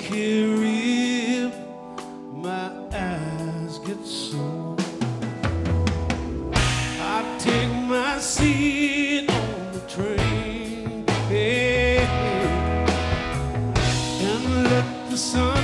care if my eyes get sore. I take my seat on the train, hey, and let the sun